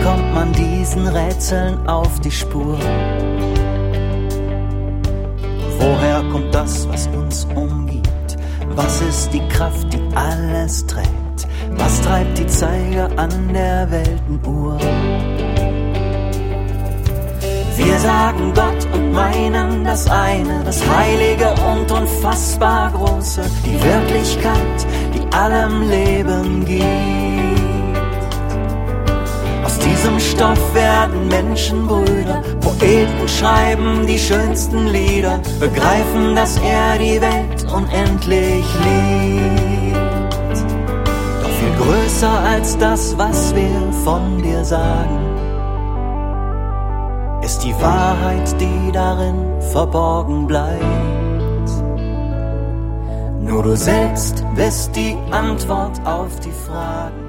kommt man diesen Rätseln auf die Spur? Woher kommt das, was uns umgibt? Was ist die Kraft, die alles trägt? Was treibt die Zeiger an der Weltenuhr? Wir sagen Gott und meinen das eine, das Heilige und unfassbar Große, die Wirklichkeit, die allem Leben gibt. Aus diesem Stoff werden Menschenbrüder, Poeten schreiben die schönsten Lieder, begreifen, dass er die Welt unendlich liebt. Doch viel größer als das, was wir von dir sagen, ist die Wahrheit, die darin verborgen bleibt. Nur du selbst bist die Antwort auf die Fragen.